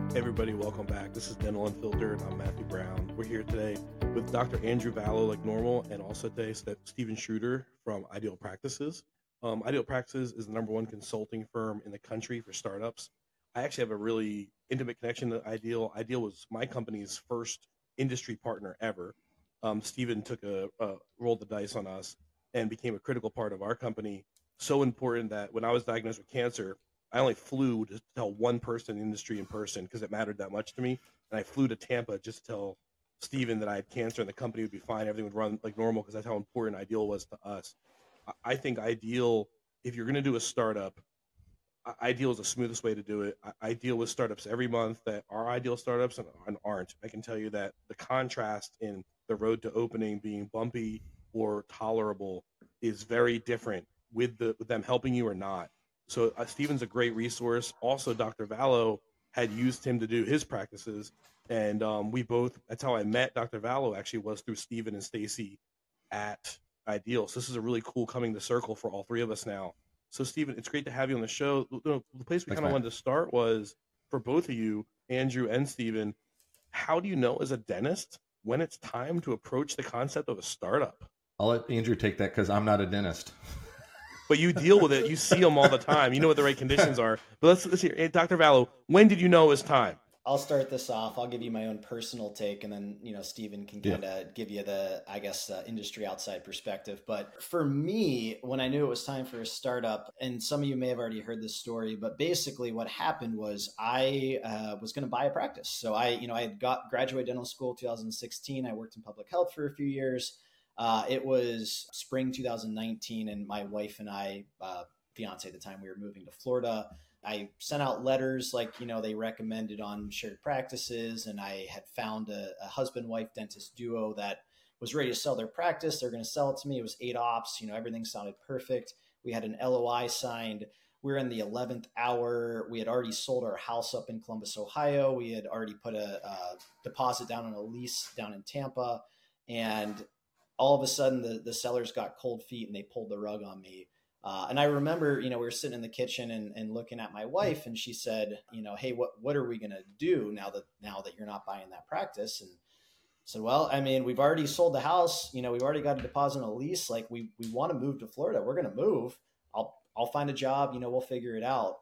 Hey everybody, welcome back. This is Dental Unfiltered. I'm Matthew Brown. We're here today with Dr. Andrew Vallow, like normal, and also today Stephen Schroeder from Ideal Practices. Ideal Practices is the number one consulting firm in the country for startups. I actually have a really intimate connection to Ideal. Ideal was my company's first industry partner ever. Stephen rolled the dice on us and became a critical part of our company. So important that when I was diagnosed with cancer, I only flew to tell one person in the industry in person because it mattered that much to me. And I flew to Tampa just to tell Steven that I had cancer and the company would be fine. Everything would run like normal because that's how important Ideal was to us. I think Ideal, if you're going to do a startup, Ideal is the smoothest way to do it. I deal with startups every month that are Ideal startups and aren't. I can tell you that the contrast in the road to opening being bumpy or tolerable is very different with them helping you or not. So Steven's a great resource. Also, Dr. Vallow had used him to do his practices. And that's how I met Dr. Vallow actually was through Steven and Stacy at Ideal. So this is a really cool coming to circle for all three of us now. So Steven, it's great to have you on the show. The place we kind of wanted to start was for both of you, Andrew and Steven, how do you know as a dentist when it's time to approach the concept of a startup? I'll let Andrew take that because I'm not a dentist. But you deal with it. You see them all the time. You know what the right conditions are. But let's hear. Hey, Dr. Vallow, when did you know it was time? I'll start this off. I'll give you my own personal take, and then Stephen can kind of give you the industry outside perspective. But for me, when I knew it was time for a startup, and some of you may have already heard this story, but basically what happened was I was going to buy a practice. So I had graduated dental school 2016. I worked in public health for a few years. It was spring 2019, and my wife and I, fiance at the time, we were moving to Florida. I sent out letters they recommended on shared practices, and I had found a husband-wife dentist duo that was ready to sell their practice. They're going to sell it to me. It was 8 ops. Everything sounded perfect. We had an LOI signed. We were in the 11th hour. We had already sold our house up in Columbus, Ohio. We had already put a deposit down on a lease down in Tampa, and all of a sudden the sellers got cold feet and they pulled the rug on me. And I remember, we were sitting in the kitchen and looking at my wife, and she said, hey, what are we going to do now that you're not buying that practice? And I said, well, I mean, we've already sold the house, we've already got a deposit on a lease. Like we want to move to Florida. We're going to move. I'll find a job, we'll figure it out.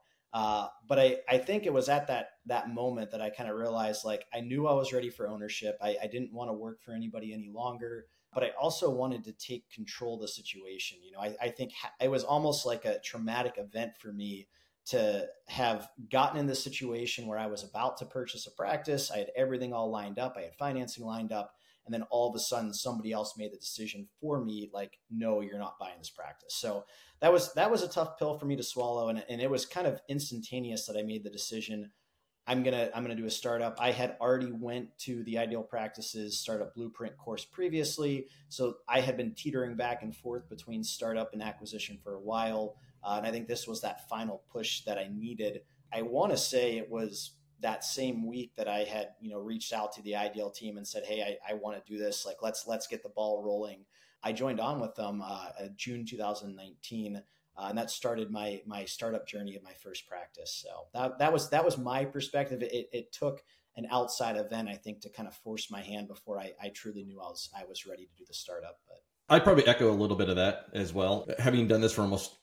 But I think it was at that moment that I kind of realized, I knew I was ready for ownership. I didn't want to work for anybody any longer. But I also wanted to take control of the situation. I think it was almost like a traumatic event for me to have gotten in this situation where I was about to purchase a practice. I had everything all lined up. I had financing lined up. And then all of a sudden somebody else made the decision for me, no, you're not buying this practice. So that was a tough pill for me to swallow. And it was kind of instantaneous that I made the decision. I'm gonna do a startup. I had already went to the Ideal Practices Startup Blueprint course previously, so I had been teetering back and forth between startup and acquisition for a while, and I think this was that final push that I needed. I want to say it was that same week that I had reached out to the Ideal team and said, hey, I want to do this. Let's get the ball rolling. I joined on with them June 2019. And that started my startup journey of my first practice. So that was my perspective. It took an outside event, I think, to kind of force my hand before I truly knew I was ready to do the startup. But I'd probably echo a little bit of that as well. Having done this for almost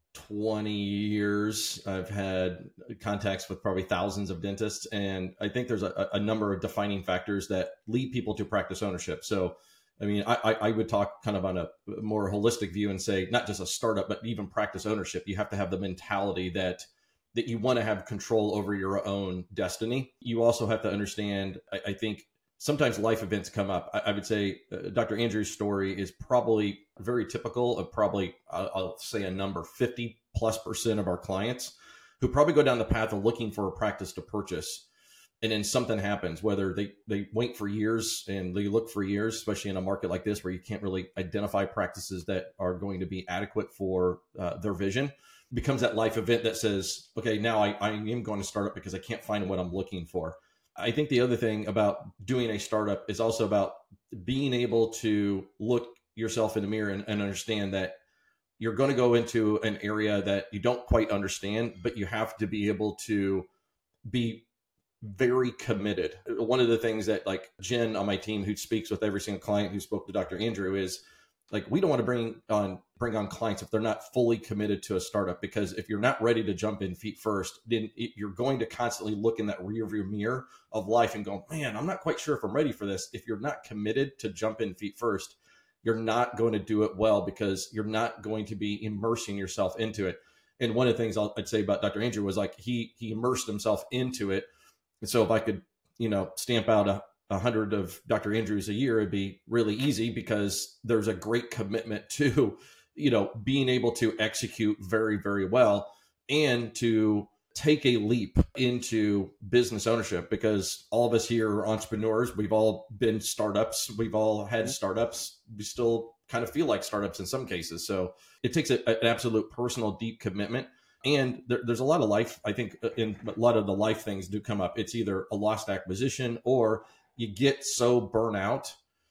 20 years, I've had contacts with probably thousands of dentists. And I think there's a number of defining factors that lead people to practice ownership. So I mean, I would talk kind of on a more holistic view and say, not just a startup, but even practice ownership. You have to have the mentality that you want to have control over your own destiny. You also have to understand, I think sometimes life events come up. I would say Dr. Andrew's story is probably very typical of probably, I'll say a number, 50+% of our clients who probably go down the path of looking for a practice to purchase. And then something happens, whether they wait for years and they look for years, especially in a market like this where you can't really identify practices that are going to be adequate for their vision. It becomes that life event that says, okay, now I am going to start up because I can't find what I'm looking for. I think the other thing about doing a startup is also about being able to look yourself in the mirror and understand that you're going to go into an area that you don't quite understand, but you have to be able to be very committed. One of the things that like Jen on my team, who speaks with every single client who spoke to Dr. Andrew, is like, we don't want to bring on clients if they're not fully committed to a startup, because if you're not ready to jump in feet first, then you're going to constantly look in that rearview mirror of life and go, man, I'm not quite sure if I'm ready for this. If you're not committed to jump in feet first, you're not going to do it well, because you're not going to be immersing yourself into it. And one of the things I'd say about Dr. Andrew was like, he immersed himself into it. And so if I could, stamp out 100 of Dr. Andrews a year, it'd be really easy, because there's a great commitment to, being able to execute very, very well and to take a leap into business ownership, because all of us here are entrepreneurs. We've all been startups. We've all had startups. We still kind of feel like startups in some cases. So it takes an absolute personal, deep commitment. And there's a lot of life, I think, in a lot of the life things do come up. It's either a lost acquisition, or you get so burnt out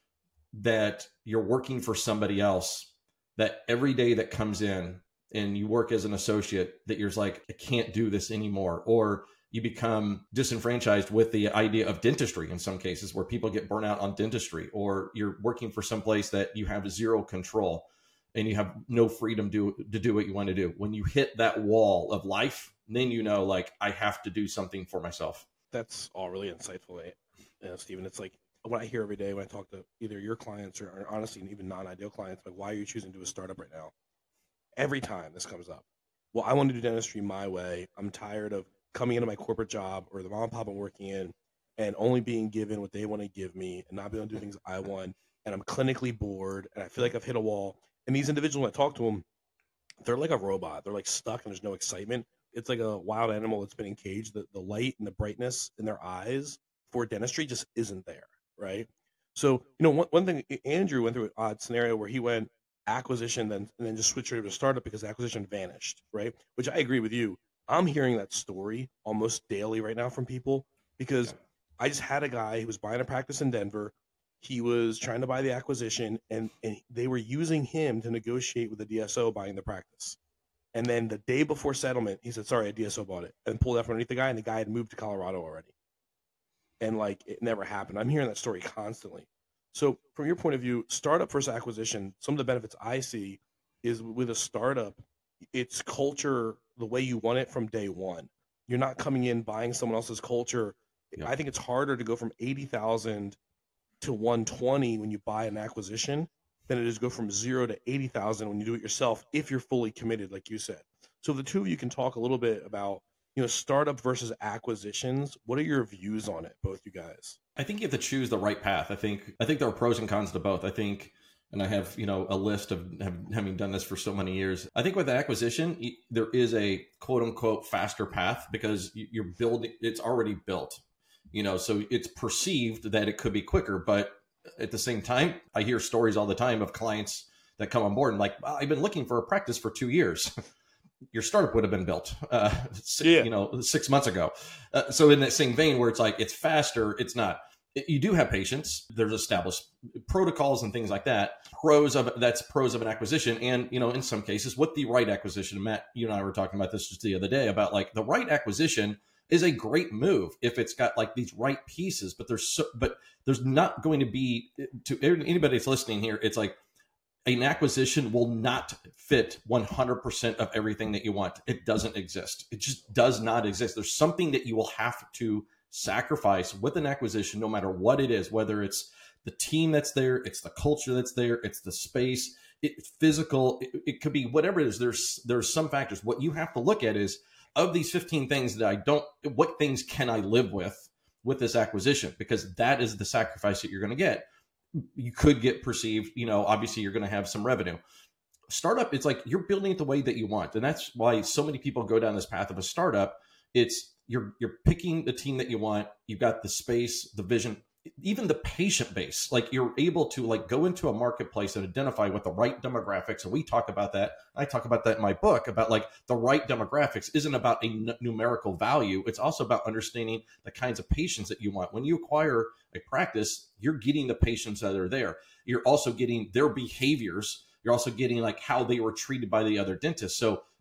that you're working for somebody else, that every day that comes in and you work as an associate, that you're like, I can't do this anymore. Or you become disenfranchised with the idea of dentistry in some cases, where people get burnt out on dentistry, or you're working for some place that you have zero control and you have no freedom to do what you want to do. When you hit that wall of life, then like, I have to do something for myself. That's all really insightful, Stephen. It's like what I hear every day when I talk to either your clients or honestly even non-ideal clients, like, why are you choosing to do a startup right now? Every time this comes up, well, I want to do dentistry my way. I'm tired of coming into my corporate job or the mom and pop I'm working in and only being given what they want to give me and not being able to do things I want. And I'm clinically bored and I feel like I've hit a wall. And these individuals, when I talk to them, they're like a robot. They're like stuck and there's no excitement. It's like a wild animal that's been encaged. The light and the brightness in their eyes for dentistry just isn't there, right? So, one thing, Andrew went through an odd scenario where he went acquisition and then just switched over to startup because acquisition vanished, right? Which I agree with you. I'm hearing that story almost daily right now from people, because I just had a guy who was buying a practice in Denver. He was trying to buy the acquisition, and they were using him to negotiate with the DSO buying the practice. And then the day before settlement, he said, sorry, a DSO bought it, and pulled out from underneath the guy, and the guy had moved to Colorado already. And like, it never happened. I'm hearing that story constantly. So from your point of view, startup versus acquisition, some of the benefits I see is with a startup, it's culture the way you want it from day one. You're not coming in buying someone else's culture. Yeah. I think it's harder to go from 80,000 to 120 when you buy an acquisition than it is go from 0 to 80,000 when you do it yourself, if you're fully committed, like you said. So the two of you can talk a little bit about, startup versus acquisitions. What are your views on it, both you guys? I think you have to choose the right path. I think there are pros and cons to both. I think, and I have, a list of having done this for so many years. I think with acquisition, there is a quote unquote faster path, because you're building, it's already built, so it's perceived that it could be quicker. But at the same time, I hear stories all the time of clients that come on board and like, well, I've been looking for a practice for 2 years. Your startup would have been built, 6 months ago. So in that same vein where it's like, it's faster, it's not. You do have patience. There's established protocols and things like that. That's pros of an acquisition. And, in some cases with the right acquisition, Matt, you and I were talking about this just the other day about like the right acquisition is a great move if it's got like these right pieces, but there's not going to be, to anybody that's listening here, it's like, an acquisition will not fit 100% of everything that you want. It doesn't exist. It just does not exist. There's something that you will have to sacrifice with an acquisition, no matter what it is, whether it's the team that's there, it's the culture that's there, it's the space, it's physical, it could be whatever it is. There's some factors. What you have to look at is, of these 15 things what things can I live with this acquisition? Because that is the sacrifice that you're going to get. You could get perceived, obviously you're going to have some revenue. Startup, it's like you're building it the way that you want. And that's why so many people go down this path of a startup. It's you're picking the team that you want. You've got the space, the vision, even the patient base. Like you're able to like go into a marketplace and identify what the right demographics. And we talk about that. I talk about that in my book about like the right demographics isn't about a numerical value. It's also about understanding the kinds of patients that you want. When you acquire a practice, you're getting the patients that are there. You're also getting their behaviors. You're also getting like how they were treated by the other dentists. So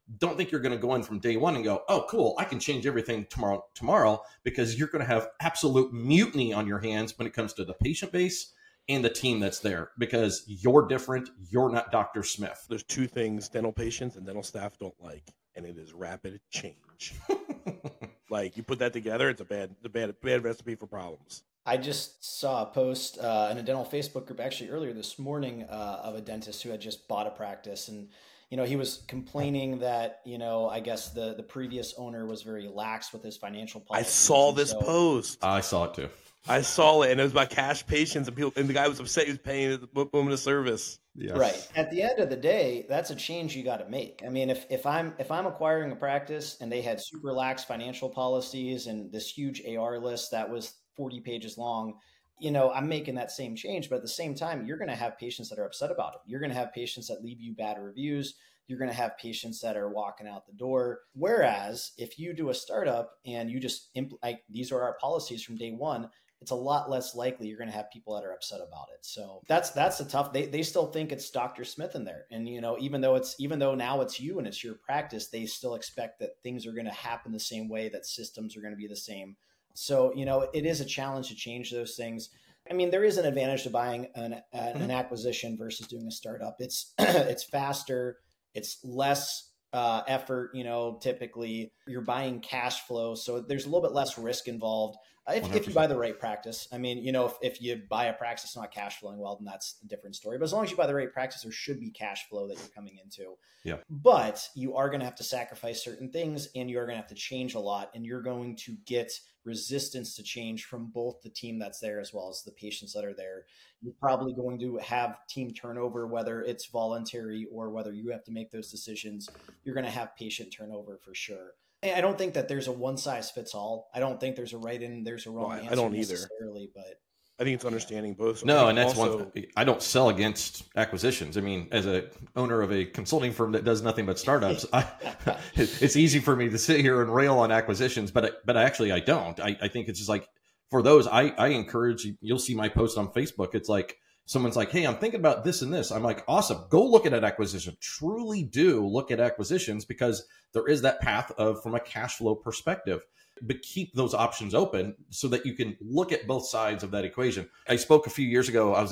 don't think you're going to go in from day one and go, oh, cool, I can change everything tomorrow, because you're going to have absolute mutiny on your hands when it comes to the patient base and the team that's there, because you're different. You're not Dr. Smith. There's two things dental patients and dental staff don't like, and it is rapid change. Like, you put that together, it's a bad recipe for problems. I just saw a post in a dental Facebook group actually earlier this morning of a dentist who had just bought a practice, and he was complaining that I guess the previous owner was very lax with his financial policies. I saw this post. I saw it too. I saw it, and it was about cash patients, and the guy was upset he was paying the woman a service. Yes. Right. At the end of the day, that's a change you got to make. I mean, if I'm acquiring a practice and they had super lax financial policies and this huge AR list that was 40 pages long, I'm making that same change. But at the same time, you're going to have patients that are upset about it. You're going to have patients that leave you bad reviews. You're going to have patients that are walking out the door. Whereas if you do a startup and you just these are our policies from day one, it's a lot less likely you're going to have people that are upset about it. So that's a tough. They still think it's Dr. Smith in there, and even though now it's you and it's your practice, they still expect that things are going to happen the same way, that systems are going to be the same. So it is a challenge to change those things. I mean, there is an advantage to buying an acquisition versus doing a startup. It's it's faster, it's less effort. Typically you're buying cash flow, so there's a little bit less risk involved. If you buy the right practice. I mean, if you buy a practice that's not cash flowing well, then that's a different story. But as long as you buy the right practice, there should be cash flow that you're coming into. Yeah. But you are going to have to sacrifice certain things, and you're going to have to change a lot, and you're going to get resistance to change from both the team that's there as well as the patients that are there. You're probably going to have team turnover, whether it's voluntary or whether you have to make those decisions. You're going to have patient turnover for sure. I don't think that there's a one size fits all. I don't think there's a right and there's a wrong answer. I don't either. Necessarily, but I think it's understanding both. No, and that's one. I don't sell against acquisitions. I mean, as a owner of a consulting firm that does nothing but startups, it's easy for me to sit here and rail on acquisitions, but actually I don't. I think it's just like, for those, I encourage you. You'll see my post on Facebook. It's like, someone's like, hey, I'm thinking about this and this. I'm like, awesome. Go look at an acquisition. Truly do look at acquisitions, because there is that path from a cash flow perspective. But keep those options open so that you can look at both sides of that equation. I spoke a few years ago. I was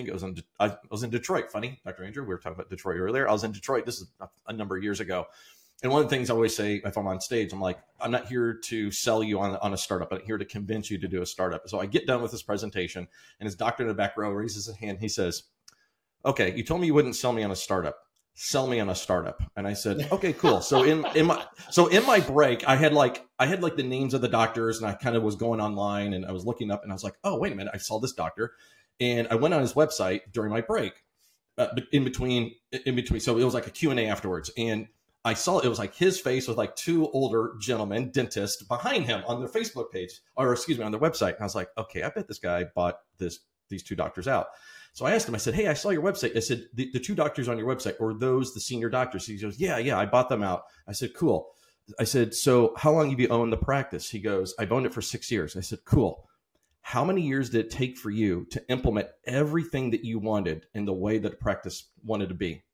in Detroit. Funny, Dr. Andrew, we were talking about Detroit earlier. I was in Detroit. This is a number of years ago. And one of the things I always say if I'm on stage, I'm like, I'm not here to sell you on a startup. I'm here to convince you to do a startup. So I get done with this presentation, and his doctor in the back row raises his hand. He says, okay, you told me you wouldn't sell me on a startup. Sell me on a startup. And I said, okay, cool. So in my break, I had like the names of the doctors, and I kind of was going online and I was looking up, and I was like, oh, wait a minute. I saw this doctor, and I went on his website during my break, in between. So it was like a Q&A afterwards. And I saw it was like his face with like two older gentlemen, dentists, behind him on their Facebook page, or excuse me, on their website. And I was like, okay, I bet this guy bought these two doctors out. So I asked him, I said, hey, I saw your website. I said, the two doctors on your website, were those the senior doctors? He goes, yeah, I bought them out. I said, cool. I said, so how long have you owned the practice? He goes, I've owned it for 6 years. I said, cool. How many years did it take for you to implement everything that you wanted in the way that the practice wanted to be?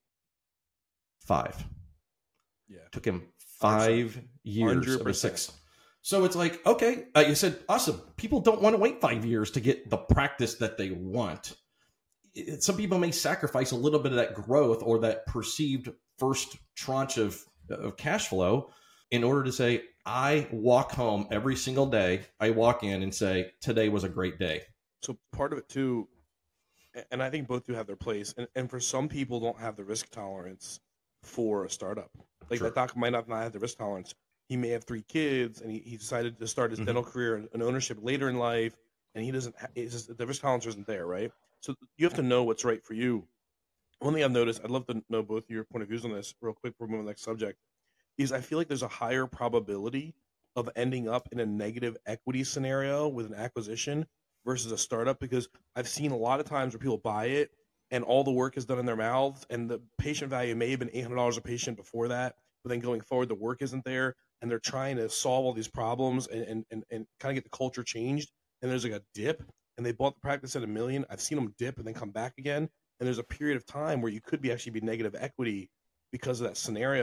5. Yeah. Took him 5 years 100%. over 6. So it's like, okay, you said, awesome. People don't want to wait 5 years to get the practice that they want. Some people may sacrifice a little bit of that growth or that perceived first tranche of cash flow in order to say, I walk home every single day. I walk in and say, today was a great day. So part of it too, and I think both do have their place, and for some people don't have the risk tolerance for a startup. Like, Sure. that doc might not have the risk tolerance. He may have 3 kids, and he decided to start his dental career and ownership later in life, and he doesn't. It's just, the risk tolerance isn't there, right? So you have to know what's right for you. One thing I've noticed, I'd love to know both your point of views on this real quick before we move to the next subject, is I feel like there's a higher probability of ending up in a negative equity scenario with an acquisition versus a startup, because I've seen a lot of times where people buy it and all the work is done in their mouths, and the patient value may have been $800 a patient before that, but then going forward, the work isn't there, and they're trying to solve all these problems and kind of get the culture changed, and there's like a dip, and they bought the practice at $1 million. I've seen them dip and then come back again, and there's a period of time where you could actually be negative equity because of that scenario.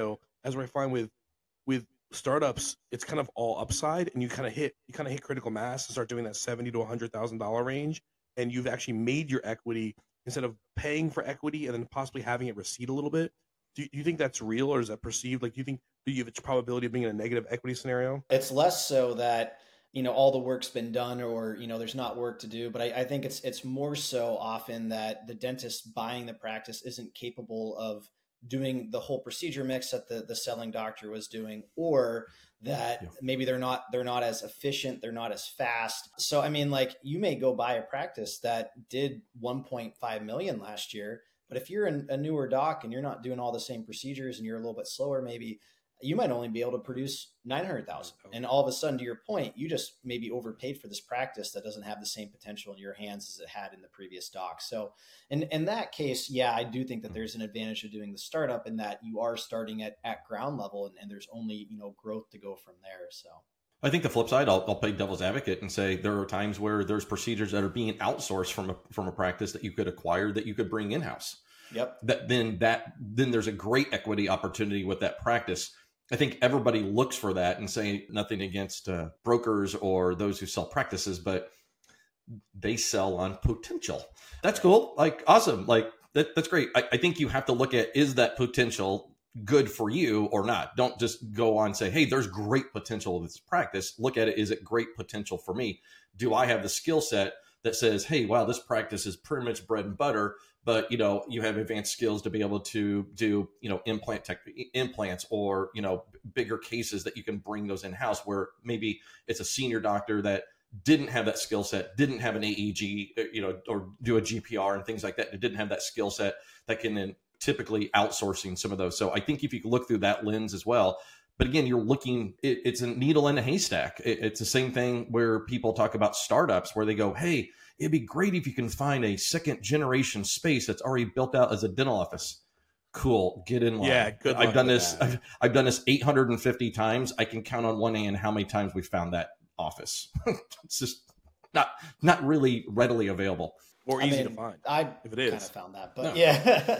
as I find with startups, it's kind of all upside, and you kind of hit critical mass and start doing that $70,000 to $100,000 range, and you've actually made your equity instead of paying for equity and then possibly having it recede a little bit. Do you think that's real, or is that perceived? Like, do you have a probability of being in a negative equity scenario? It's less so that, all the work's been done, or, there's not work to do. But I think it's more so often that the dentist buying the practice isn't capable of doing the whole procedure mix that the selling doctor was doing, or that maybe they're not as efficient, they're not as fast. So, I mean, like, you may go buy a practice that did 1.5 million last year, but if you're a newer doc and you're not doing all the same procedures and you're a little bit slower, maybe you might only be able to produce 900,000. And all of a sudden, to your point, you just maybe overpaid for this practice that doesn't have the same potential in your hands as it had in the previous doc. So in that case, yeah, I do think that there's an advantage of doing the startup in that you are starting at ground level, and there's only, growth to go from there. So I think the flip side, I'll play devil's advocate and say there are times where there's procedures that are being outsourced from a practice that you could acquire, that you could bring in-house. Yep. Then there's a great equity opportunity with that practice. I think everybody looks for that, and say nothing against brokers or those who sell practices, but they sell on potential. That's cool. Like, awesome. Like that's great. I think you have to look at, is that potential good for you or not? Don't just go on and say, hey, there's great potential with this practice. Look at it. Is it great potential for me? Do I have the skill set that says, hey, wow, this practice is pretty much bread and butter, but you have advanced skills to be able to do implants, or bigger cases that you can bring those in house, where maybe it's a senior doctor that didn't have that skill set, didn't have an AEG, or do a GPR and things like that. It didn't have that skill set that can then typically outsourcing some of those. So I think if you look through that lens as well. But again, you're looking, it's a needle in a haystack. It's the same thing where people talk about startups, where they go, hey, it'd be great if you can find a second generation space that's already built out as a dental office. Cool. Get in line. Yeah, good luck I've done with this. that. I've done this 850 times. I can count on one hand how many times we found that office. It's just not really readily available. Or easy to find. If it is, kind of found that, but yeah,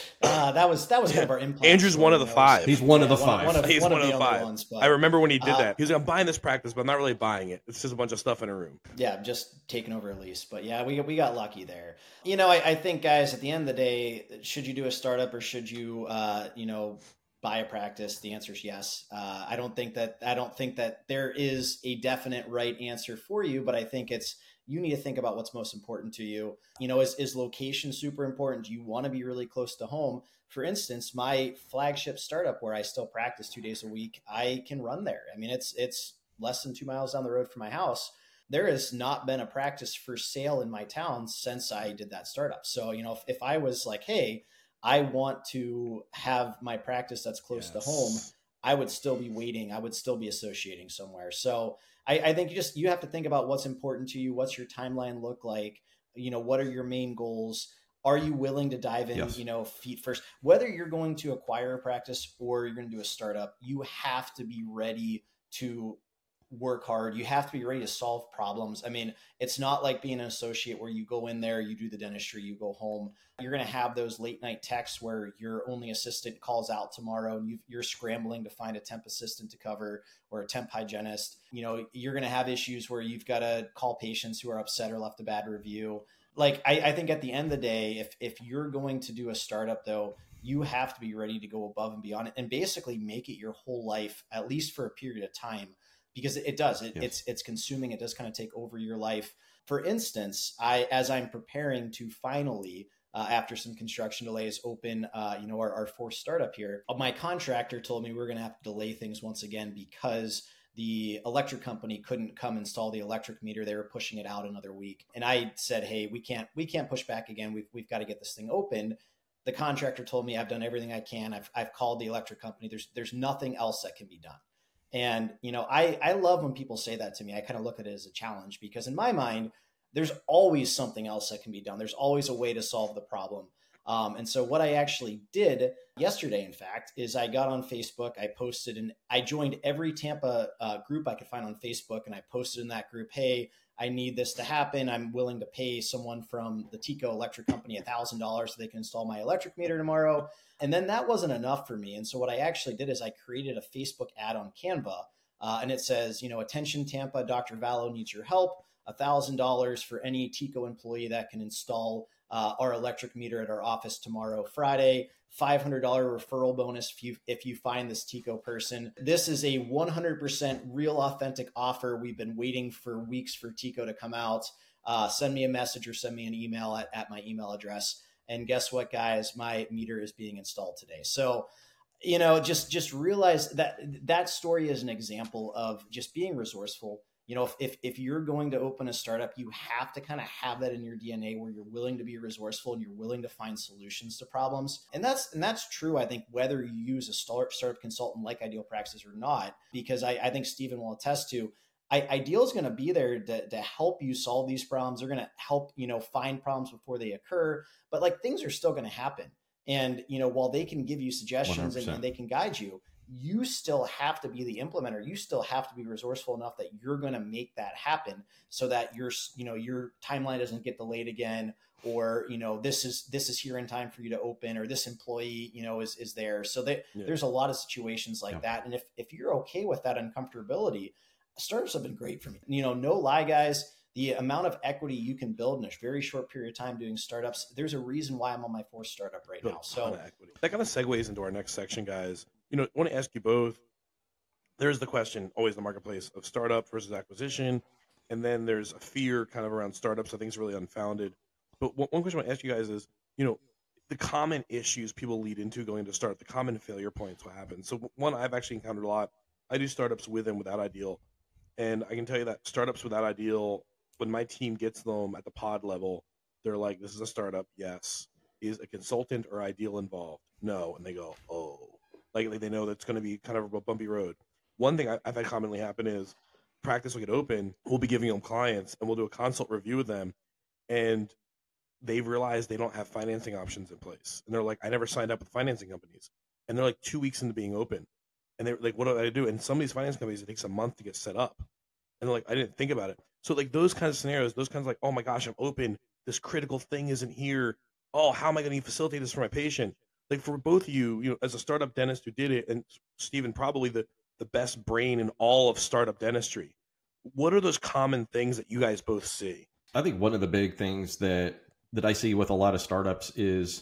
that was kind of our implant. Andrew's one of the five. He's one of the five. He's one of the five. Ones, but, I remember when he did that. He was like, I'm buying this practice, but I'm not really buying it. It's just a bunch of stuff in a room. Yeah, just taking over a lease. But yeah, we got lucky there. I think, guys, at the end of the day, should you do a startup or should you, buy a practice? The answer is yes. I don't think that there is a definite right answer for you, but I think you need to think about what's most important to you. Is location super important? Do you want to be really close to home? For instance, my flagship startup, where I still practice 2 days a week, I can run there. I mean, it's less than 2 miles down the road from my house. There has not been a practice for sale in my town since I did that startup. So, if I was like, hey, I want to have my practice that's close to home, I would still be waiting. I would still be associating somewhere. So I think you have to think about what's important to you. What's your timeline look like? What are your main goals? Are you willing to dive in, feet first? Whether you're going to acquire a practice or you're going to do a startup, you have to be ready to work hard. You have to be ready to solve problems. I mean, it's not like being an associate where you go in there, you do the dentistry, you go home. You're going to have those late night texts where your only assistant calls out tomorrow and you're scrambling to find a temp assistant to cover or a temp hygienist. You're going to have issues where you've got to call patients who are upset or left a bad review. Like, I think at the end of the day, if you're going to do a startup though, you have to be ready to go above and beyond it and basically make it your whole life, at least for a period of time. Because it does, it's consuming. It does kind of take over your life. For instance, as I'm preparing to finally, after some construction delays, open, our fourth startup here, my contractor told me we're going to have to delay things once again because the electric company couldn't come install the electric meter. They were pushing it out another week. And I said, hey, we can't push back again. We've got to get this thing opened. The contractor told me I've done everything I can. I've called the electric company. There's nothing else that can be done. And, I love when people say that to me. I kind of look at it as a challenge because in my mind, there's always something else that can be done. There's always a way to solve the problem. And so what I actually did yesterday, in fact, is I got on Facebook, I posted, and I joined every Tampa group I could find on Facebook. And I posted in that group, hey, I need this to happen. I'm willing to pay someone from the Tico Electric Company $1,000 so they can install my electric meter tomorrow. And then that wasn't enough for me. And so what I actually did is I created a Facebook ad on Canva. And it says, attention Tampa, Dr. Vallow needs your help. $1,000 for any Tico employee that can install our electric meter at our office tomorrow, Friday. $500 referral bonus if you find this Tico person. This is a 100% real authentic offer. We've been waiting for weeks for Tico to come out. Send me a message or send me an email at my email address. And guess what, guys? My meter is being installed today. So, just realize that story is an example of just being resourceful. If you're going to open a startup, you have to kind of have that in your DNA where you're willing to be resourceful and you're willing to find solutions to problems. And that's true, I think, whether you use a startup consultant like Ideal Practices or not, because I think Stephen will attest to, Ideal is going to be there to help you solve these problems. They're going to help, find problems before they occur, but things are still going to happen. And, while they can give you suggestions and they can guide you, you still have to be the implementer. You still have to be resourceful enough that you're going to make that happen so that your timeline doesn't get delayed again, or, this is here in time for you to open, or this employee, is there. So there's a lot of situations like that. And if you're okay with that uncomfortability, startups have been great for me. No lie, guys. The amount of equity you can build in a very short period of time doing startups, there's a reason why I'm on my 4th startup right now. So that kind of segues into our next section, guys. I want to ask you both. There's the question always in the marketplace of startup versus acquisition. And then there's a fear kind of around startups. I think it's really unfounded. But one question I want to ask you guys is, the common issues people lead into going to start, the common failure points, what happens. So one I've actually encountered a lot. I do startups with and without Ideal. And I can tell you that startups without Ideal, when my team gets them at the pod level, they're like, this is a startup. Yes. Is a consultant or Ideal involved? No. And they go, oh. Like they know that's going to be kind of a bumpy road. One thing I've had commonly happen is practice will get open. We'll be giving them clients and we'll do a consult review with them. And they've realized they don't have financing options in place. And they're like, I never signed up with financing companies. And they're like 2 weeks into being open. And they're like, what do I do? And some of these finance companies, it takes a month to get set up. And they're like, I didn't think about it. So those kinds of scenarios, those kinds of oh my gosh, I'm open. This critical thing isn't here. Oh, how am I going to facilitate this for my patient? For both of you, as a startup dentist who did it, and Stephen, probably the best brain in all of startup dentistry, what are those common things that you guys both see? I think one of the big things that I see with a lot of startups is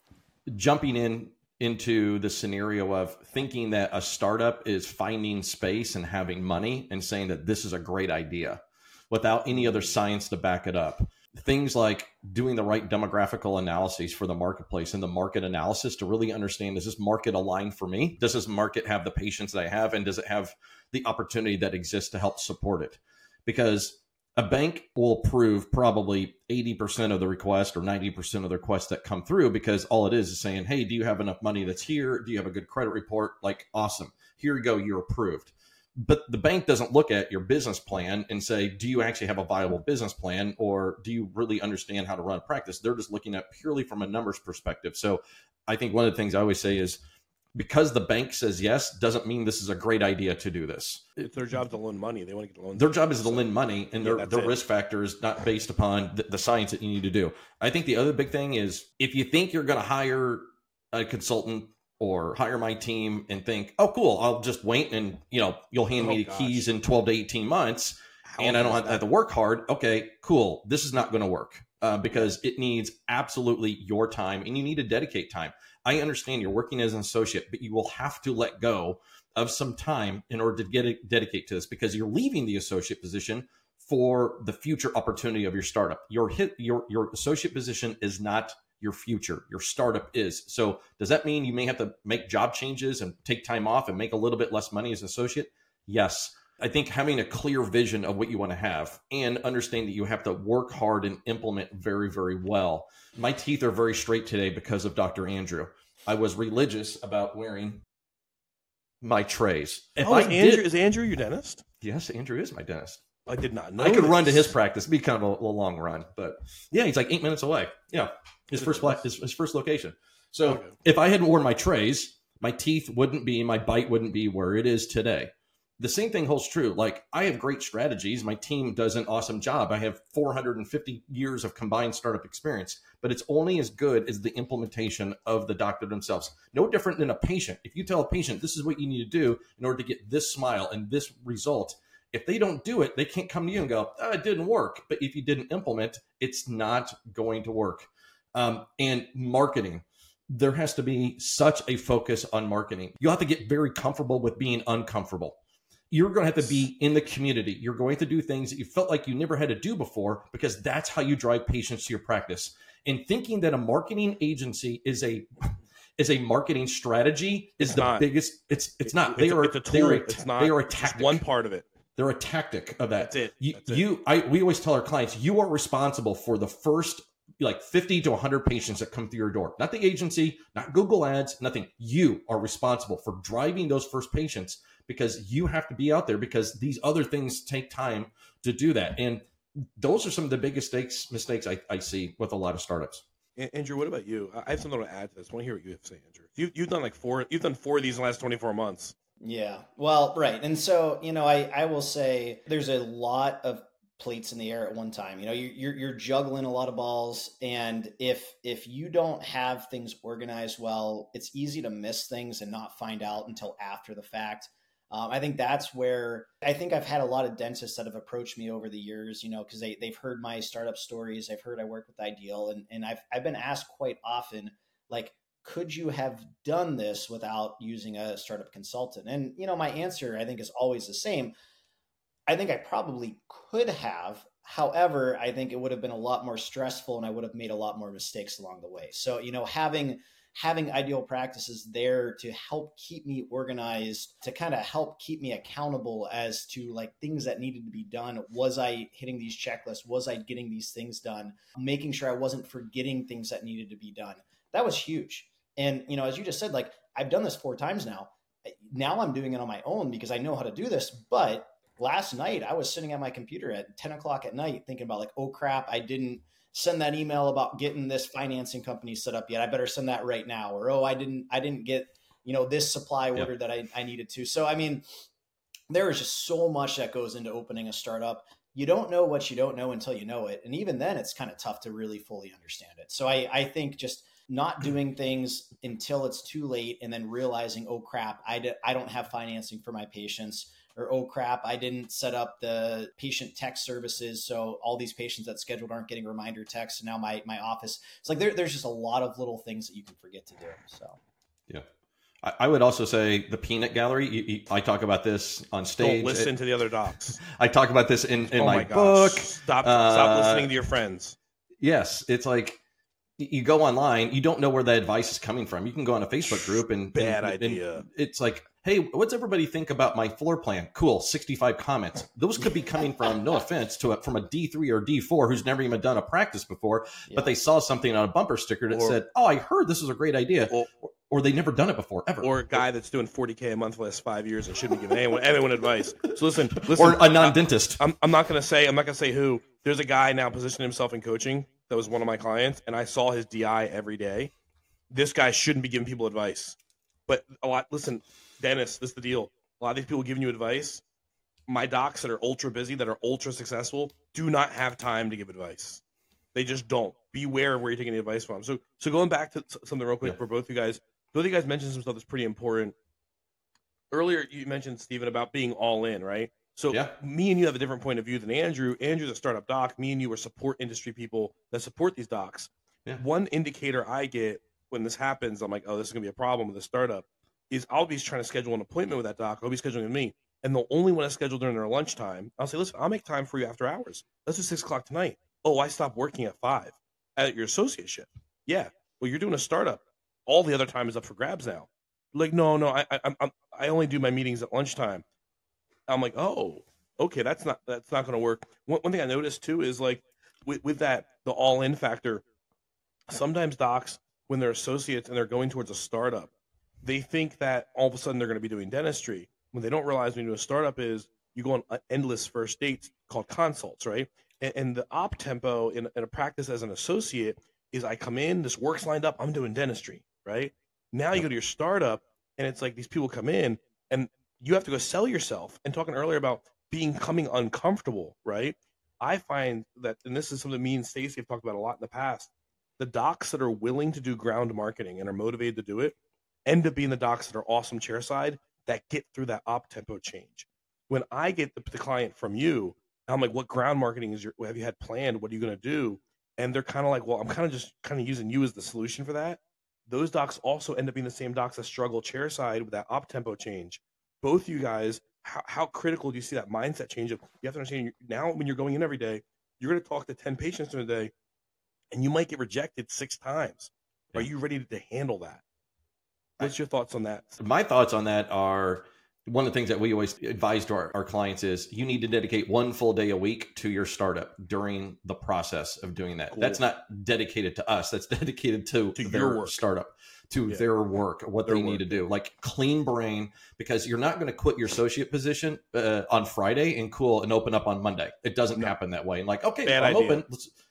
jumping into the scenario of thinking that a startup is finding space and having money and saying that this is a great idea without any other science to back it up. Things like doing the right demographical analyses for the marketplace and the market analysis to really understand, is this market aligned for me? Does this market have the patients that I have? And does it have the opportunity that exists to help support it? Because a bank will approve probably 80% of the request or 90% of the requests that come through, because all it is saying, hey, do you have enough money that's here? Do you have a good credit report? Awesome. Here you go. You're approved. But the bank doesn't look at your business plan and say, do you actually have a viable business plan, or do you really understand how to run a practice? They're just looking at purely from a numbers perspective. So I think one of the things I always say is, because the bank says yes, doesn't mean this is a great idea to do this. It's their job to loan money. They want to get loans. Their job is to lend money, and their risk factor is not based upon the science that you need to do. I think the other big thing is, if you think you're going to hire a consultant or hire my team and think, oh, cool, I'll just wait and, you'll hand me the keys in 12 to 18 months and I don't have to work hard. Okay, cool. This is not going to work because it needs absolutely your time, and you need to dedicate time. I understand you're working as an associate, but you will have to let go of some time in order to dedicate to this, because you're leaving the associate position for the future opportunity of your startup. Your associate position is not your future. Your startup is. So does that mean you may have to make job changes and take time off and make a little bit less money as an associate? Yes. I think having a clear vision of what you want to have and understand that you have to work hard and implement very, very well. My teeth are very straight today because of Dr. Andrew. I was religious about wearing my trays. Is Andrew your dentist? Yes, Andrew is my dentist. I did not know. I could run to his practice. It'd be kind of a long run, but yeah, he's like 8 minutes away. Yeah, his first location. So if I hadn't worn my trays, my teeth wouldn't be, my bite wouldn't be where it is today. The same thing holds true. Like, I have great strategies. My team does an awesome job. I have 450 years of combined startup experience, but it's only as good as the implementation of the doctor themselves. No different than a patient. If you tell a patient, this is what you need to do in order to get this smile and this result, if they don't do it, they can't come to you and go, oh, it didn't work. But if you didn't implement, it's not going to work. And marketing. There has to be such a focus on marketing. You have to get very comfortable with being uncomfortable. You're going to have to be in the community. You're going to do things that you felt like you never had to do before, because that's how you drive patients to your practice. And thinking that a marketing agency is a marketing strategy is the biggest. It's not. They are a tactic. It's one part of it. They're a tactic of that. That's it. We always tell our clients, you are responsible for the first 50 to 100 patients that come through your door. Not the agency, not Google Ads, nothing. You are responsible for driving those first patients, because you have to be out there, because these other things take time to do that. And those are some of the biggest mistakes I see with a lot of startups. Andrew, what about you? I have something to add to this. I want to hear what you have to say, Andrew. You've done you've done 4 of these in the last 24 months. Yeah, well, right. And so, I will say there's a lot of plates in the air at one time. You're juggling a lot of balls, and if you don't have things organized well, it's easy to miss things and not find out until after the fact. I think that's where I think I've had a lot of dentists that have approached me over the years, because they've heard my startup stories. They've heard I work with Ideal, and I've been asked quite often, like, could you have done this without using a startup consultant? And, my answer, I think, is always the same. I think I probably could have. However, I think it would have been a lot more stressful, and I would have made a lot more mistakes along the way. So, having Ideal Practices there to help keep me organized, to kind of help keep me accountable as to things that needed to be done. Was I hitting these checklists? Was I getting these things done? Making sure I wasn't forgetting things that needed to be done. That was huge. And, as you just said, I've done this 4 times now. Now I'm doing it on my own because I know how to do this. But last night I was sitting at my computer at 10 o'clock at night thinking about oh crap, I didn't send that email about getting this financing company set up yet. I better send that right now. Or, I didn't get, this supply order that I needed to. So, there is just so much that goes into opening a startup. You don't know what you don't know until you know it. And even then it's kind of tough to really fully understand it. So I think just not doing things until it's too late, and then realizing, oh crap, I don't have financing for my patients, or oh crap, I didn't set up the patient text services, so all these patients that scheduled aren't getting reminder texts. And now my office, it's there's just a lot of little things that you can forget to do. So yeah, I would also say the peanut gallery. I talk about this on stage. Don't listen to the other docs. I talk about this in my book. Stop listening to your friends. Yes, it's you go online, you don't know where the advice is coming from. You can go on a Facebook group and bad idea. It's hey, what's everybody think about my floor plan? Cool, 65 comments. Those could be coming from, no offense, from a D3 or D4 who's never even done a practice before, but they saw something on a bumper sticker that said, "Oh, I heard this was a great idea," or they never done it before ever. Or a guy that's doing $40K a month for the last 5 years and shouldn't be giving anyone advice. So listen. Or a non-dentist. I'm not gonna say who. There's a guy now positioning himself in coaching that was one of my clients, and I saw his DI every day. This guy shouldn't be giving people advice. But listen, Dennis, this is the deal. A lot of these people giving you advice, my docs that are ultra busy, that are ultra successful, do not have time to give advice. They just don't. Beware of where you're taking the advice from. So going back to something real quick for both of you guys. Both of you guys mentioned some stuff that's pretty important. Earlier, you mentioned, Stephen, about being all in, right? So me and you have a different point of view than Andrew. Andrew's a startup doc. Me and you are support industry people that support these docs. Yeah. One indicator I get when this happens, I'm like, oh, this is going to be a problem with the startup, is I'll be trying to schedule an appointment with that doc. I'll be scheduling with me. And they'll only want to schedule during their lunchtime. I'll say, listen, I'll make time for you after hours. Let's do 6 o'clock tonight. Oh, I stopped working at 5 at your associateship. Yeah. Well, you're doing a startup. All the other time is up for grabs now. No, I only do my meetings at lunchtime. I'm like, oh, okay, that's not going to work. One thing I noticed too is with that, the all-in factor, sometimes docs, when they're associates and they're going towards a startup, they think that all of a sudden they're going to be doing dentistry. When they don't realize when you do a startup is you go on endless first dates called consults, right? And the op tempo in a practice as an associate is I come in, this work's lined up, I'm doing dentistry, right? Now you go to your startup and it's like these people come in and you have to go sell yourself. And talking earlier about becoming uncomfortable, right? I find that, and this is something me and Stacy have talked about a lot in the past, the docs that are willing to do ground marketing and are motivated to do it end up being the docs that are awesome chairside that get through that op tempo change. When I get the client from you, I'm like, what ground marketing have you had planned? What are you going to do? And they're kind of like, well, I'm kind of using you as the solution for that. Those docs also end up being the same docs that struggle chairside with that op tempo change. Both you guys, how critical do you see that mindset change of, you have to understand now when you're going in every day, you're going to talk to 10 patients in a day and you might get rejected 6 times. Are you ready to handle that? What's your thoughts on that? My thoughts on that are, one of the things that we always advise to our clients is you need to dedicate 1 full day a week to your startup during the process of doing that. Cool. That's not dedicated to us. That's dedicated to their work. Startup, to their work, what they need to do. Like clean brain, because you're not going to quit your associate position on Friday and open up on Monday. It doesn't happen that way. And like, okay, I'm open.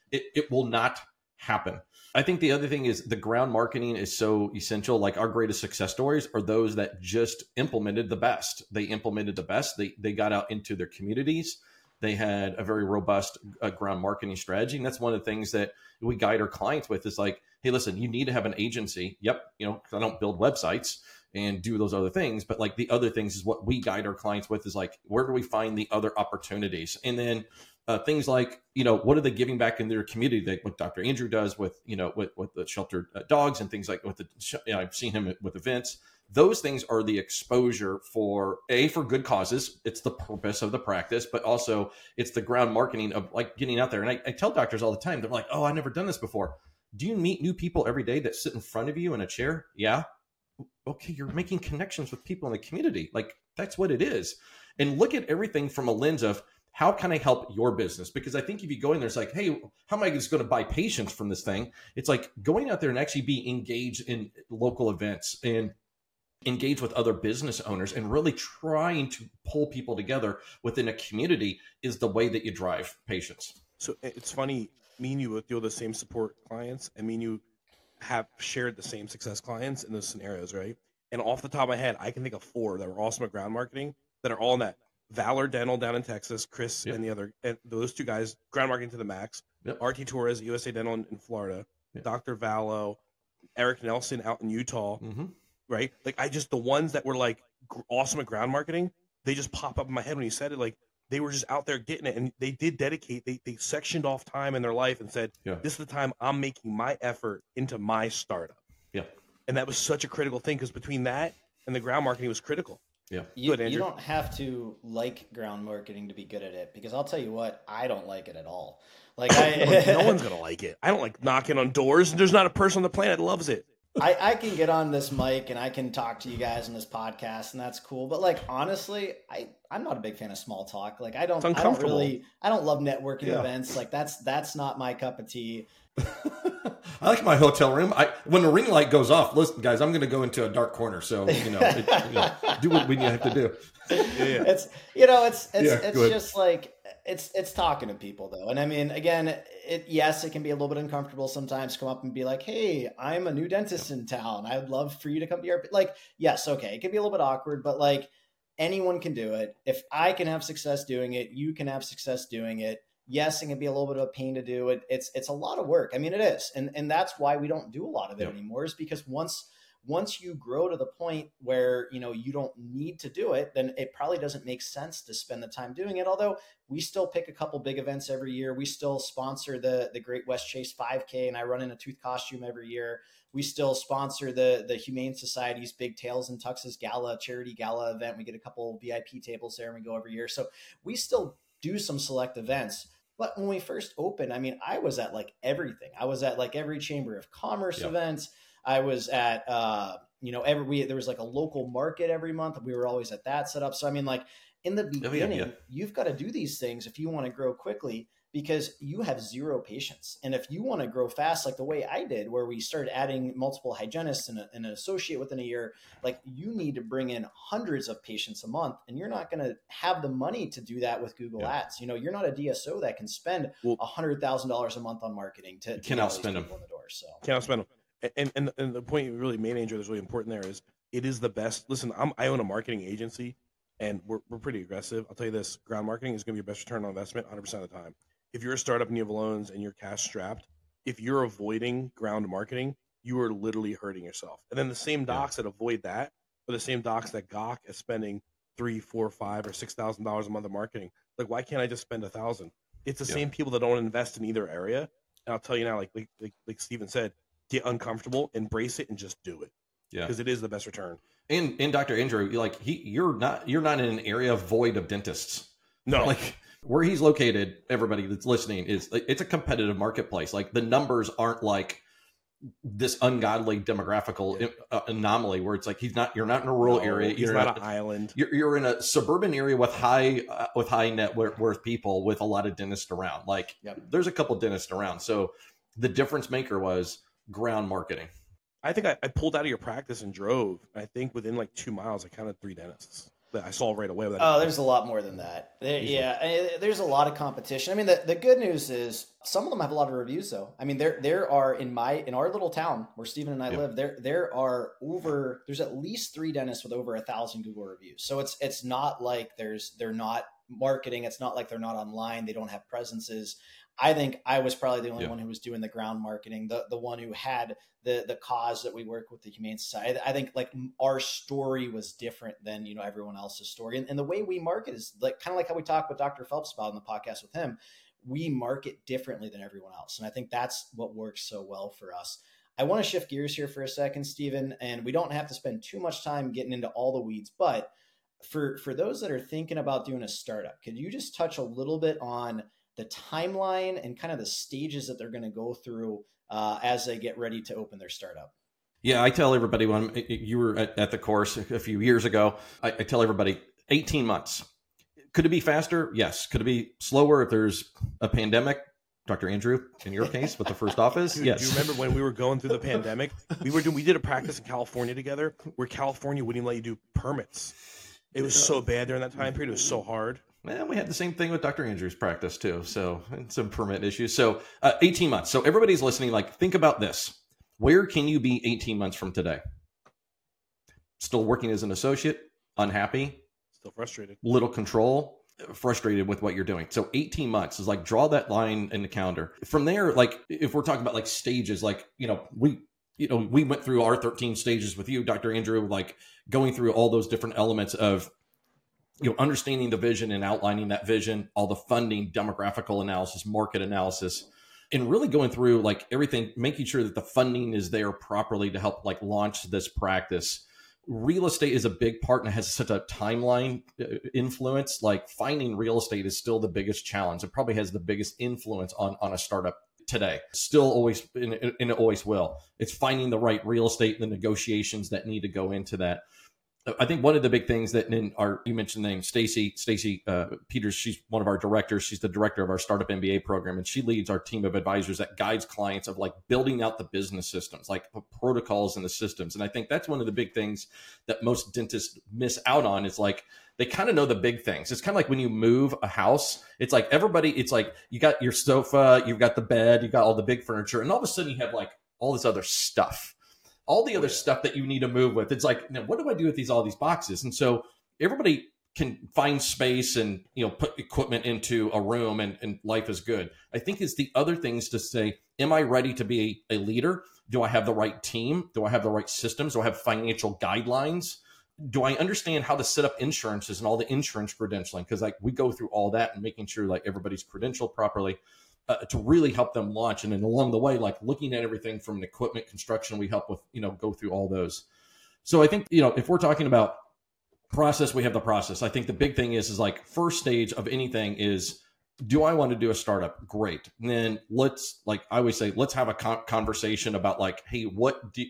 It will not happen. I think the other thing is the ground marketing is so essential. Like our greatest success stories are those that just implemented the best. They implemented the best. They got out into their communities. They had a very robust ground marketing strategy. And that's one of the things that we guide our clients with is like, hey, listen, you need to have an agency. Yep. I don't build websites and do those other things, but like the other things is what we guide our clients with is like, where do we find the other opportunities? And then things like, what are they giving back in their community? Like what Dr. Andrew does with the sheltered dogs and things like I've seen him with events. Those things are the exposure for good causes. It's the purpose of the practice, but also it's the ground marketing of like getting out there. And I tell doctors all the time, they're like, oh, I've never done this before. Do you meet new people every day that sit in front of you in a chair? Yeah. Okay. You're making connections with people in the community. Like that's what it is. And look at everything from a lens of, how can I help your business? Because I think if you go in there, it's like, hey, how am I just going to buy patients from this thing? It's like going out there and actually be engaged in local events and engage with other business owners and really trying to pull people together within a community is the way that you drive patients. So it's funny, me and you deal with the same support clients, and me and you have shared the same success clients in those scenarios, right? And off the top of my head, I can think of 4 that were awesome at ground marketing that are all in that. Valor Dental down in Texas, Chris and the other, and those 2 guys, ground marketing to the max. RT Torres, USA Dental in Florida. Dr. Vallo, Eric Nelson out in Utah, right? Like the ones that were like awesome at ground marketing, they just pop up in my head when you said it. Like they were just out there getting it, and they did dedicate. They sectioned off time in their life and said, "This is the time I'm making my effort into my startup." Yeah, and that was such a critical thing because between that and the ground marketing was critical. Yeah, you don't have to like ground marketing to be good at it, because I'll tell you what, I don't like it at all. Like no one's gonna like it. I don't like knocking on doors. There's not a person on the planet that loves it. I can get on this mic and I can talk to you guys on this podcast, and that's cool. But like honestly, I'm not a big fan of small talk. Like I don't love networking events. Like that's not my cup of tea. I like my hotel room. When the ring light goes off, listen, guys, I'm going to go into a dark corner. So do what we have to do. It's just like it's talking to people though, and I mean, again, it can be a little bit uncomfortable sometimes. Come up and be like, "Hey, I'm a new dentist in town. I would love for you to come to your." Like, yes, okay, it can be a little bit awkward, but like anyone can do it. If I can have success doing it, you can have success doing it. Yes, it can be a little bit of a pain to do it. It's a lot of work. I mean, it is. And that's why we don't do a lot of it anymore, is because once you grow to the point where, you don't need to do it, then it probably doesn't make sense to spend the time doing it. Although we still pick a couple big events every year. We still sponsor the Great West Chase 5K, and I run in a tooth costume every year. We still sponsor the Humane Society's Big Tails and Tuxes Gala, charity gala event. We get a couple VIP tables there and we go every year. So we still do some select events. But when we first opened, I mean, I was at like everything. I was at like every Chamber of Commerce events. I was at, there was like a local market every month. We were always at that setup. So, I mean, like in the beginning, you've got to do these things if you want to grow quickly, because you have zero patience. And if you want to grow fast, like the way I did, where we started adding multiple hygienists and an associate within a year, like you need to bring in hundreds of patients a month, and you're not going to have the money to do that with Google Ads. You're not a DSO that can spend $100,000 a month on marketing to cannot spend them in the door. So cannot spend them. And the point you really made, Andrew, that's really important there is it is the best. Listen, I own a marketing agency, and we're pretty aggressive. I'll tell you this: ground marketing is going to be your best return on investment 100% of the time. If you're a startup and you have loans and you're cash strapped, if you're avoiding ground marketing, you are literally hurting yourself. And then the same docs that avoid that are the same docs that gawk at spending $3,000, $4,000, $5,000 or $6,000 a month of marketing. Like, why can't I just spend $1,000? It's the same people that don't invest in either area. And I'll tell you now, like Steven said, get uncomfortable, embrace it, and just do it. Yeah, because it is the best return. And Dr. Andrew, you're not in an area void of dentists. No, like where he's located, everybody that's listening, it's a competitive marketplace. Like the numbers aren't like this ungodly demographical anomaly where it's like you're not in a rural area. You're not an island. You're in a suburban area with high net worth people with a lot of dentists around. Like there's a couple dentists around. So the difference maker was ground marketing. I think I pulled out of your practice and drove. I think within like 2 miles, I counted 3 dentists that I saw right away. There's a lot more than that. There's a lot of competition. I mean, the good news is some of them have a lot of reviews, though. I mean, there are in our little town where Steven and I live, there's at least 3 dentists with over 1,000 Google reviews. So it's not like they're not marketing. It's not like they're not online. They don't have presences. I think I was probably the only one who was doing the ground marketing, the one who had the cause that we work with the Humane Society. I think like our story was different than, everyone else's story. And the way we market is like kind of like how we talk with Dr. Phelps about in the podcast with him. We market differently than everyone else. And I think that's what works so well for us. I want to shift gears here for a second, Steven, and we don't have to spend too much time getting into all the weeds, but for those that are thinking about doing a startup, could you just touch a little bit on the timeline and kind of the stages that they're going to go through as they get ready to open their startup? Yeah, I tell everybody when you were at the course a few years ago, I tell everybody 18 months. Could it be faster? Yes. Could it be slower if there's a pandemic? Dr. Andrew, in your case, with the first office? Dude, yes. Do you remember when we were going through the pandemic? We did a practice in California together where California wouldn't even let you do permits. It was so bad during that time period. It was so hard. And we had the same thing with Dr. Andrew's practice too. So some permit issues. So 18 months. So everybody's listening, like think about this. Where can you be 18 months from today? Still working as an associate, unhappy, still frustrated, little control, frustrated with what you're doing. So 18 months is like, draw that line in the calendar. From there, like if we're talking about like stages, like, we went through our 13 stages with you, Dr. Andrew, like going through all those different elements of, understanding the vision and outlining that vision, all the funding, demographical analysis, market analysis, and really going through like everything, making sure that the funding is there properly to help like launch this practice. Real estate is a big part and has such a timeline influence. Like finding real estate is still the biggest challenge. It probably has the biggest influence on a startup today. Still always, and it always will. It's finding the right real estate, the negotiations that need to go into that. I think one of the big things that you mentioned the name Stacy Peters, she's one of our directors. She's the director of our Startup MBA program, and she leads our team of advisors that guides clients of like building out the business systems, like the protocols and the systems. And I think that's one of the big things that most dentists miss out on is like, they kind of know the big things. It's kind of like when you move a house, it's like it's like you got your sofa, you've got the bed, you've got all the big furniture, and all of a sudden you have like all this other stuff. All the other stuff that you need to move with. It's like, now, what do I do with all these boxes? And so everybody can find space and, put equipment into a room and life is good. I think it's the other things to say, am I ready to be a leader? Do I have the right team? Do I have the right systems? Do I have financial guidelines? Do I understand how to set up insurances and all the insurance credentialing? Because like we go through all that and making sure like everybody's credentialed properly. To really help them launch. And then along the way, like looking at everything from an equipment construction, we help with, go through all those. So I think, if we're talking about process, we have the process. I think the big thing is like first stage of anything is, do I want to do a startup? Great. And then I always say, let's have a conversation about like, hey, what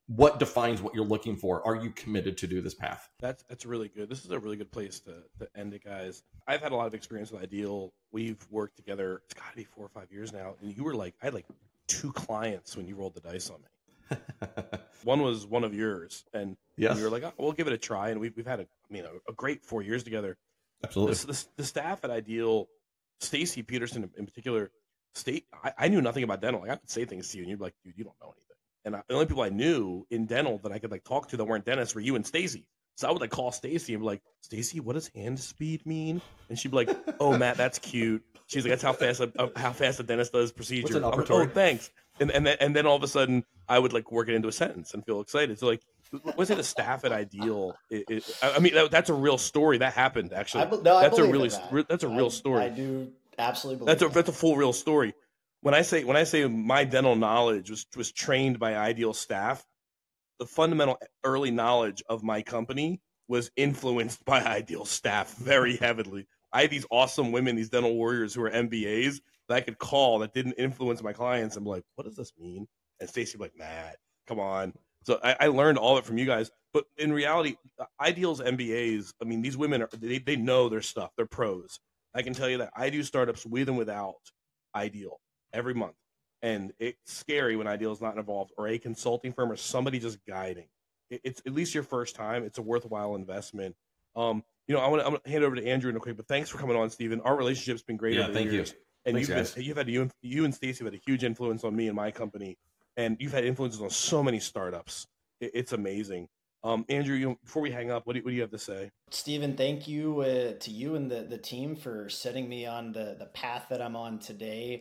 what defines what you're looking for? Are you committed to do this path? That's really good. This is a really good place to end it, guys. I've had a lot of experience with Ideal. We've worked together. It's got to be 4 or 5 years now. And you were like, I had like 2 clients when you rolled the dice on me. One was one of yours, and yes, you were like, oh, we'll give it a try. And we've had a great 4 years together. Absolutely. The staff at Ideal, Stacy Peterson in particular, I knew nothing about dental. Like, I would say things to you, and you'd be like, dude, you don't know anything. And the only people I knew in dental that I could like talk to that weren't dentists were you and Stacy. So I would like call Stacy and be like, Stacy, what does hand speed mean? And she'd be like, oh, Matt, that's cute. She's like, that's how fast a dentist does procedure. What's an I'm like, operatory? oh, thanks. And then all of a sudden I would like work it into a sentence and feel excited. So like, was it the staff at Ideal? That's a real story that happened actually. That's a real story. I do absolutely believe that's a full real story. When I say my dental knowledge was trained by Ideal staff, the fundamental early knowledge of my company was influenced by Ideal staff very heavily. I had these awesome women, these dental warriors who were MBAs that I could call that didn't influence my clients. I'm like, what does this mean? And Stacy would be like, Matt, come on. So I learned all of it from you guys. But in reality, Ideal's MBAs, I mean, these women, they know their stuff. They're pros. I can tell you that I do startups with and without Ideal every month. And it's scary when Ideal is not involved, or a consulting firm or somebody just guiding. It's at least your first time. It's a worthwhile investment. I'm going to hand it over to Andrew real quick, but thanks for coming on, Stephen. Our relationship's been great over the years. And Thanks, you and Stacy have had a huge influence on me and my company, and you've had influences on so many startups. It's amazing. Andrew, before we hang up, what do you have to say? Stephen, thank you to you and the team for setting me on the path that I'm on today.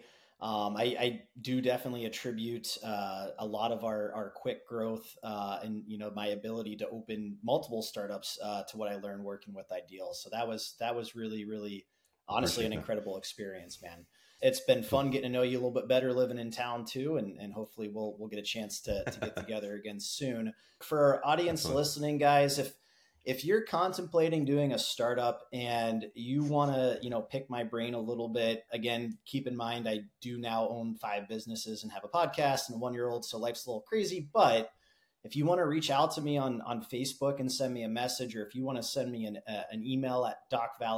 I do definitely attribute a lot of our quick growth and my ability to open multiple startups to what I learned working with Ideal. So that was really, really honestly an incredible experience, man. It's been fun getting to know you a little bit better living in town too, and hopefully we'll get a chance to get together again soon. For our audience listening, guys, if you're contemplating doing a startup and you want to, pick my brain a little bit, again, keep in mind, I do now own 5 businesses and have a podcast and a 1-year-old. So life's a little crazy, but if you want to reach out to me on Facebook and send me a message, or if you want to send me an email at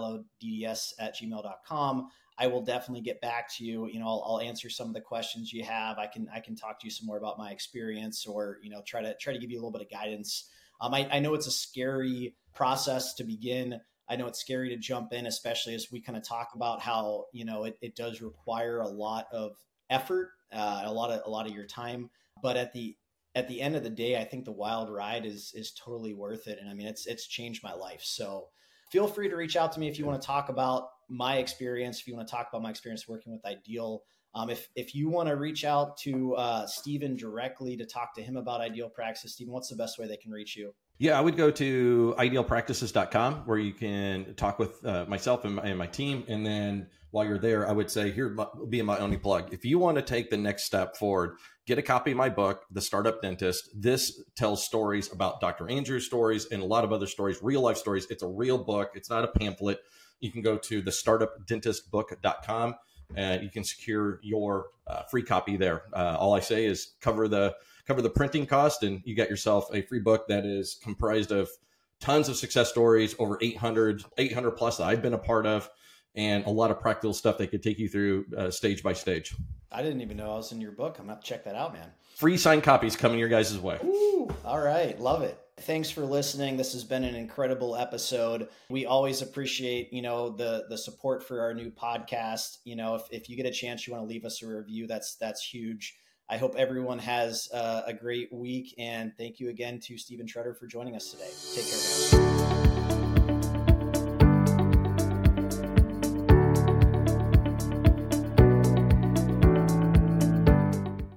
docvallodds@gmail.com, I will definitely get back to you. I'll answer some of the questions you have. I can talk to you some more about my experience, or, try to give you a little bit of guidance. I know it's a scary process to begin. I know it's scary to jump in, especially as we kind of talk about how, it does require a lot of effort, a lot of your time. But at the end of the day, I think the wild ride is totally worth it. And I mean, it's changed my life. So feel free to reach out to me if you want to talk about my experience, if you want to talk about my experience working with Ideal. If you want to reach out to Stephen directly to talk to him about Ideal Practices, Stephen, what's the best way they can reach you? Yeah, I would go to idealpractices.com where you can talk with myself and my team. And then while you're there, I would say, here be my only plug. If you want to take the next step forward, get a copy of my book, The Startup Dentist. This tells stories about Dr. Andrew's stories and a lot of other stories, real life stories. It's a real book. It's not a pamphlet. You can go to thestartupdentistbook.com. You can secure your free copy there. All I say is cover the printing cost, and you get yourself a free book that is comprised of tons of success stories, over 800 plus that I've been a part of, and a lot of practical stuff that could take you through stage by stage. I didn't even know I was in your book. I'm going to have to check that out, man. Free signed copies coming your guys' way. Ooh, all right. Love it. Thanks for listening. This has been an incredible episode. We always appreciate, the support for our new podcast. If you get a chance, you want to leave us a review, that's huge. I hope everyone has a great week. And thank you again to Stephen Tretter for joining us today. Take care, guys.